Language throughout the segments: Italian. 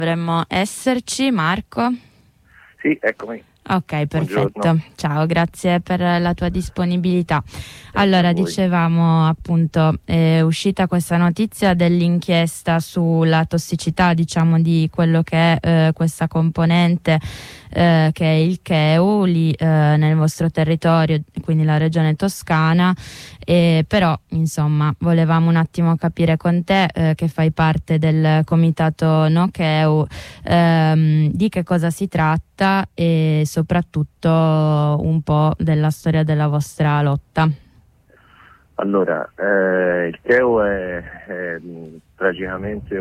Dovremmo esserci, Marco? Sì, eccomi. Ok, perfetto. Buongiorno. Ciao, grazie per la tua disponibilità. Allora, dicevamo appunto, è uscita questa notizia dell'inchiesta sulla tossicità, diciamo, di quello che è questa componente che è il CHEU lì nel vostro territorio, quindi la regione Toscana. Però insomma volevamo un attimo capire con te che fai parte del comitato No CHEU, di che cosa si tratta e soprattutto un po' della storia della vostra lotta. Allora, il CHEU è tragicamente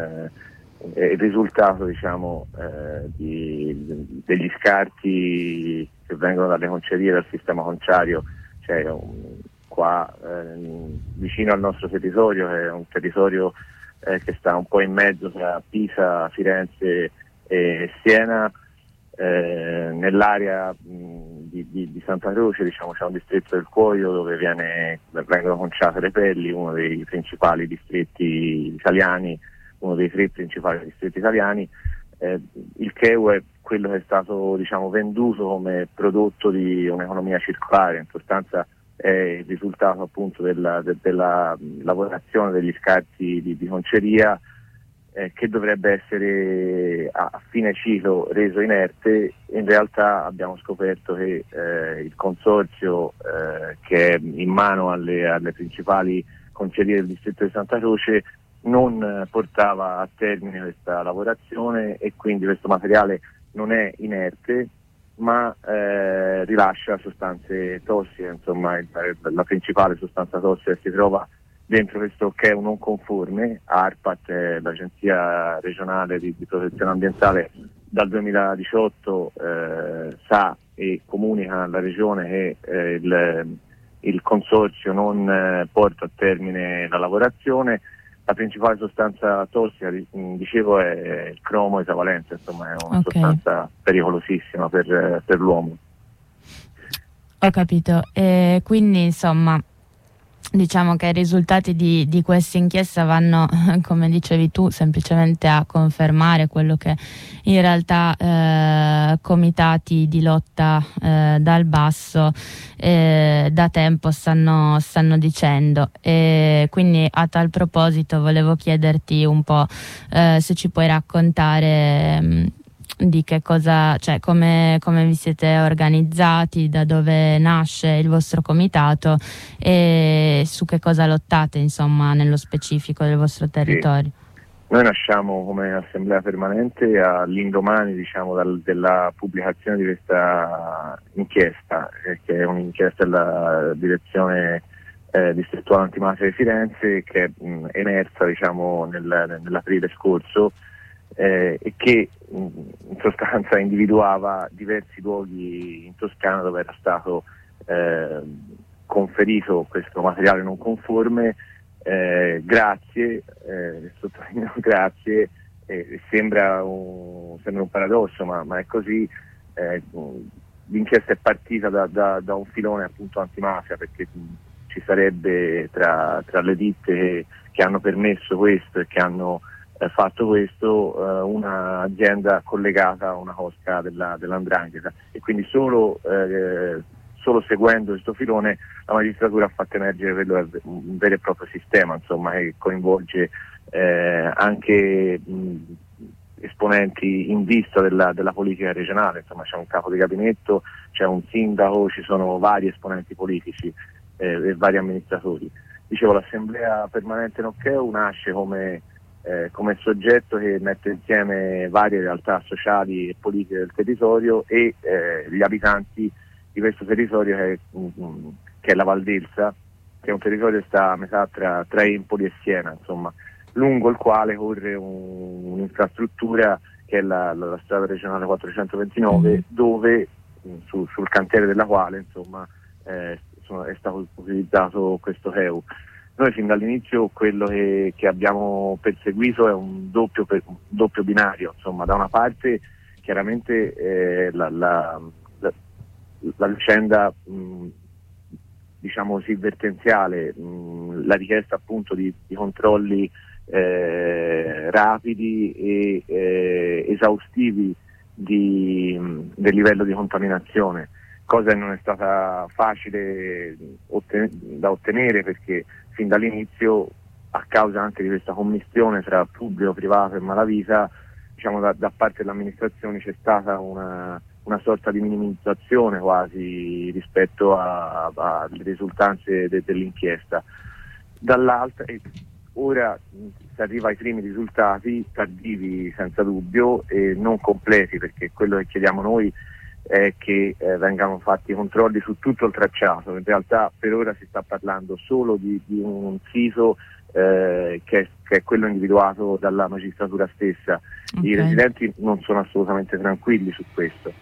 il risultato, diciamo, degli scarti che vengono dalle concerie, dal sistema conciario. Cioè, qua vicino al nostro territorio, che è un territorio che sta un po' in mezzo tra Pisa, Firenze e Siena, nell'area di Santa Croce, diciamo, c'è un distretto del Cuoio dove vengono conciate le pelli, uno dei principali distretti italiani, uno dei 3 principali distretti italiani. Il CHEU è quello che è stato, diciamo, venduto come prodotto di un'economia circolare, in sostanza è il risultato appunto della lavorazione degli scarti di conceria, che dovrebbe essere a fine ciclo reso inerte. In realtà abbiamo scoperto che il consorzio che è in mano alle principali concerie del distretto di Santa Croce non portava a termine questa lavorazione e quindi questo materiale non è inerte, ma rilascia sostanze tossiche. Insomma, la principale sostanza tossica che si trova dentro questo CHEU non conforme. ARPAT, l'Agenzia regionale di protezione ambientale, dal 2018 sa e comunica alla regione che il consorzio non porta a termine la lavorazione. La principale sostanza tossica, dicevo, è il cromo esavalente, insomma è una sostanza pericolosissima per l'uomo. Ho capito, e quindi insomma diciamo che i risultati di questa inchiesta vanno, come dicevi tu, semplicemente a confermare quello che in realtà comitati di lotta dal basso da tempo stanno dicendo. E quindi a tal proposito volevo chiederti un po' se ci puoi raccontare di che cosa, cioè come vi siete organizzati, da dove nasce il vostro comitato e su che cosa lottate, insomma, nello specifico del vostro territorio. Sì. Noi nasciamo come assemblea permanente all'indomani, diciamo, della pubblicazione di questa inchiesta, che è un'inchiesta della direzione distrettuale antimafia di Firenze, che è emersa, diciamo, nell'aprile scorso, e che in sostanza individuava diversi luoghi in Toscana dove era stato conferito questo materiale non conforme. Grazie, sottolineo grazie, sembra un paradosso, ma è così. L'inchiesta è partita da un filone appunto antimafia, perché ci sarebbe tra le ditte che hanno permesso questo e che hanno fatto questo un'azienda collegata a una cosca dell''ndrangheta, e quindi solo seguendo questo filone la magistratura ha fatto emergere quello un vero e proprio sistema, insomma, che coinvolge anche esponenti in vista della politica regionale. Insomma, c'è un capo di gabinetto, c'è un sindaco, ci sono vari esponenti politici e vari amministratori. Dicevo, l'assemblea permanente No CHEU nasce come soggetto che mette insieme varie realtà sociali e politiche del territorio e gli abitanti di questo territorio che è la Val d'Elsa, che è un territorio che sta a metà tra Empoli e Siena, insomma, lungo il quale corre un'infrastruttura che è la strada regionale 429, dove sul cantiere della quale, insomma, è stato utilizzato questo CHEU. Noi fin dall'inizio quello che abbiamo perseguito è un doppio binario, insomma, da una parte chiaramente la vicenda diciamo così vertenziale, la richiesta appunto di controlli rapidi e esaustivi del livello di contaminazione, cosa che non è stata facile da ottenere, perché fin dall'inizio, a causa anche di questa commistione tra pubblico, privato e malavita, diciamo da parte dell'amministrazione c'è stata una sorta di minimizzazione quasi rispetto alle risultanze dell'inchiesta. Dall'altra, ora si arriva ai primi risultati, tardivi senza dubbio e non completi, perché quello che chiediamo noi è che vengano fatti controlli su tutto il tracciato. In realtà per ora si sta parlando solo di un siso che è quello individuato dalla magistratura stessa. Okay. I residenti non sono assolutamente tranquilli su questo.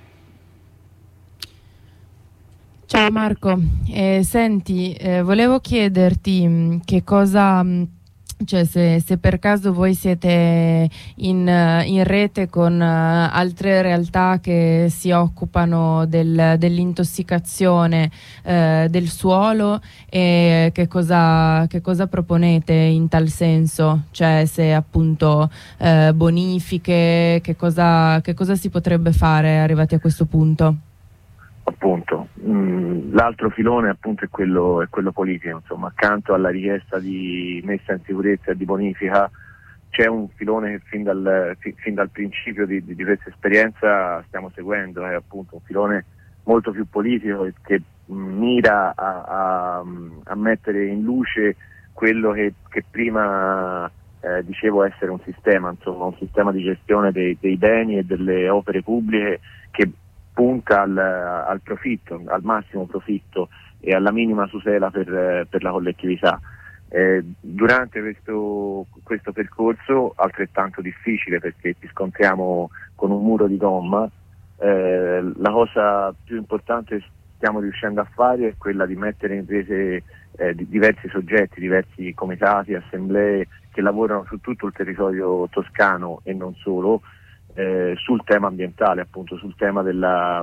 Ciao Marco, senti, volevo chiederti che cosa, cioè se per caso voi siete in rete con altre realtà che si occupano dell'intossicazione del suolo, e che cosa proponete in tal senso, cioè se appunto bonifiche, che cosa si potrebbe fare arrivati a questo punto? Appunto, l'altro filone appunto è quello politico, insomma, accanto alla richiesta di messa in sicurezza e di bonifica c'è un filone che fin dal principio di questa esperienza stiamo seguendo, è appunto un filone molto più politico che mira a mettere in luce quello che prima dicevo essere un sistema, insomma, un sistema di gestione dei beni e delle opere pubbliche che punta al profitto, al massimo profitto e alla minima tutela per la collettività. Durante questo percorso, altrettanto difficile perché ci scontriamo con un muro di gomma, la cosa più importante che stiamo riuscendo a fare è quella di mettere in rete diversi soggetti, diversi comitati, assemblee che lavorano su tutto il territorio toscano e non solo, sul tema ambientale, appunto sul tema della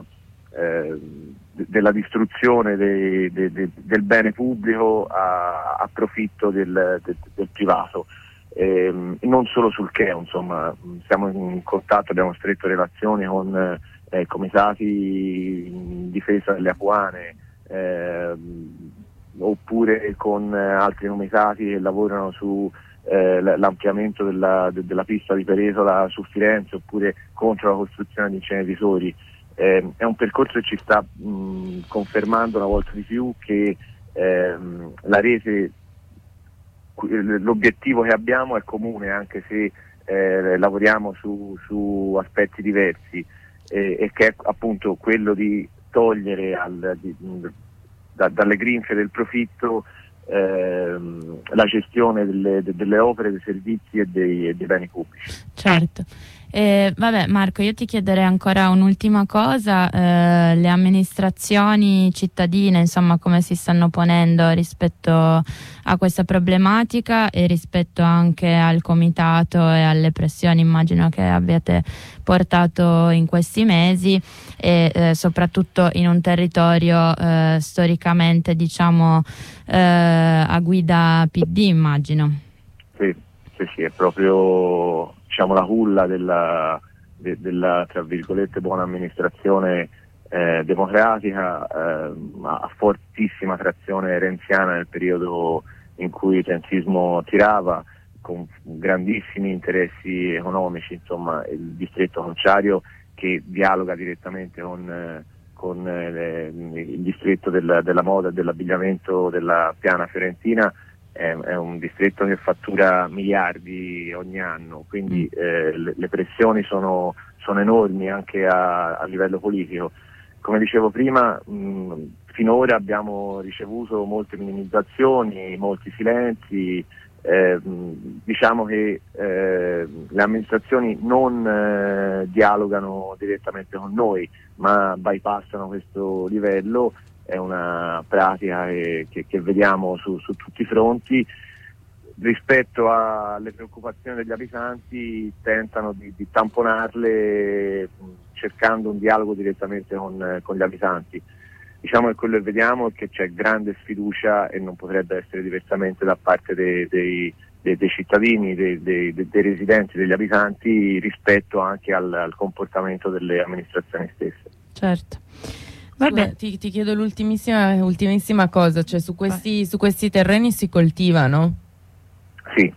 distruzione del bene pubblico a profitto del privato, non solo sul CHEO, insomma, siamo in contatto, abbiamo stretto relazioni con comitati in difesa delle apuane, oppure con altri comitati che lavorano su l'ampliamento della pista di Peresola su Firenze, oppure contro la costruzione di inceneritori. È un percorso che ci sta confermando una volta di più che la rete, l'obiettivo che abbiamo è comune, anche se lavoriamo su aspetti diversi, e che è appunto quello di togliere dalle grinfie del profitto la gestione delle opere, dei servizi e dei beni pubblici. Certo. Vabbè Marco, io ti chiederei ancora un'ultima cosa, le amministrazioni cittadine, insomma, come si stanno ponendo rispetto a questa problematica e rispetto anche al comitato e alle pressioni, immagino, che abbiate portato in questi mesi, e soprattutto in un territorio storicamente, diciamo, a guida PD, immagino. Sì, è proprio, diciamo, la culla della tra virgolette buona amministrazione democratica, a fortissima trazione renziana nel periodo in cui il renzismo tirava, con grandissimi interessi economici, insomma, il distretto conciario che dialoga direttamente con il distretto della moda e dell'abbigliamento della piana fiorentina. È un distretto che fattura miliardi ogni anno, quindi le pressioni sono enormi anche a livello politico. Come dicevo prima, finora abbiamo ricevuto molte minimizzazioni, molti silenzi, diciamo che le amministrazioni non dialogano direttamente con noi, ma bypassano questo livello. È una pratica che vediamo su tutti i fronti. Rispetto alle preoccupazioni degli abitanti, tentano di tamponarle cercando un dialogo direttamente con gli abitanti. Diciamo che quello che vediamo è che c'è grande sfiducia, e non potrebbe essere diversamente, da parte dei dei cittadini, dei residenti, degli abitanti rispetto anche al comportamento delle amministrazioni stesse. Certo. Vabbè. Ti chiedo ultimissima cosa, cioè su questi terreni si coltivano? Sì,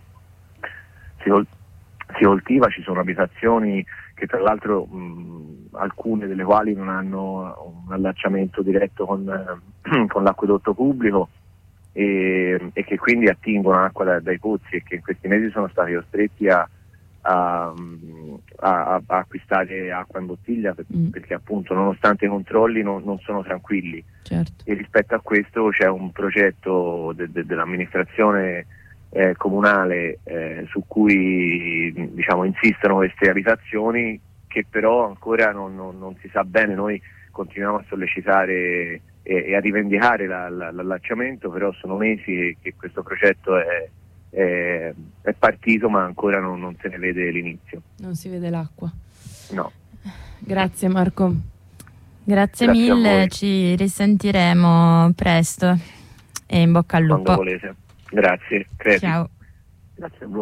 si coltiva, ci sono abitazioni che tra l'altro alcune delle quali non hanno un allacciamento diretto con l'acquedotto pubblico e che quindi attingono acqua dai pozzi e che in questi mesi sono stati costretti a acquistare acqua in bottiglia perché appunto nonostante i controlli non sono tranquilli. Certo. E rispetto a questo c'è un progetto dell'amministrazione comunale su cui diciamo insistono queste abitazioni che però ancora non si sa bene. Noi continuiamo a sollecitare e a rivendicare l'allacciamento, però sono mesi che questo progetto è partito ma ancora non se ne vede l'inizio. Non si vede l'acqua. No. Grazie Marco. Grazie mille, ci risentiremo presto e in bocca al lupo. Quando volete. Grazie. Ciao. Grazie a voi.